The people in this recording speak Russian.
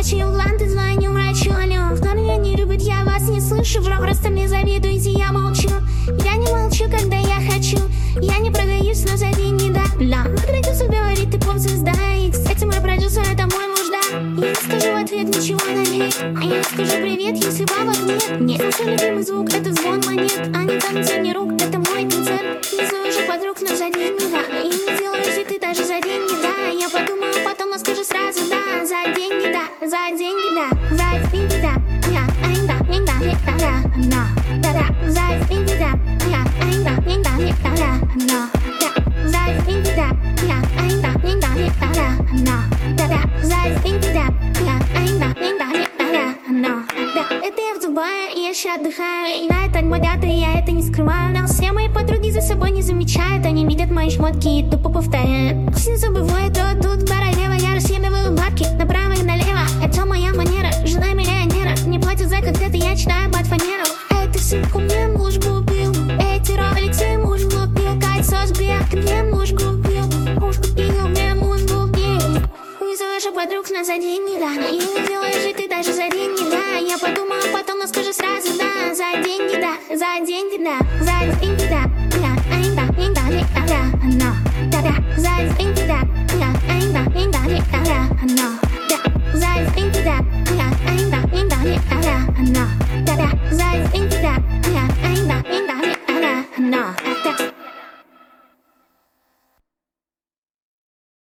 Включил лампы, звоню врачу, алло. Кто меня не любит, я вас не слышу. Враг, просто мне завидуете, я молчу. Я не молчу, когда я хочу. Я не продаюсь, но за деньги, да. Когда Иисус говорит, ты поп-звезда. И, кстати, мой продюсер, это мой муж, да. Я скажу в ответ ничего на гей. Я скажу привет, если бабок нет. Нет, свой любимый звук, это звон монет. А не танцевание рук, это мой концерт. Не зову же подруг, но за деньги, да. И не делаю ты даже за деньги, да. Я подумаю потом, но скажу сразу, да. За деньги, да, за деньги, да. За деньги, да. Я, да, не да, не да, да, да, да. За деньги, да. Я, да, не да, не да, да, да. За деньги, да. Я, да, не да, не да, да, да. За деньги, да. Я, да, не да, не да, да. Это я в Дубае, и я сейчас отдыхаю. И на это модят, и я это не скрываю. Но все мои подруги за собой не замечают. Они видят мои шмотки и тупо повторяют. Все забывают, то тут королева. Я расъебываю бабки направо и налево. Это моя манера, жена миллионера. Не платят за концерты, я читаю под фанеру. Это сумку мне муж купил. Эти роликсы муж купил. Кольцо с биркой мне муж купил. Муж купил, мне муж купил. Не слышу подруг, но за деньги, да. И не делаешь же ты даже за деньги, да. Я подумаю потом, но скажу сразу, да. За деньги, да, за деньги, да. За деньги, да. Я, да, не да, не да, да.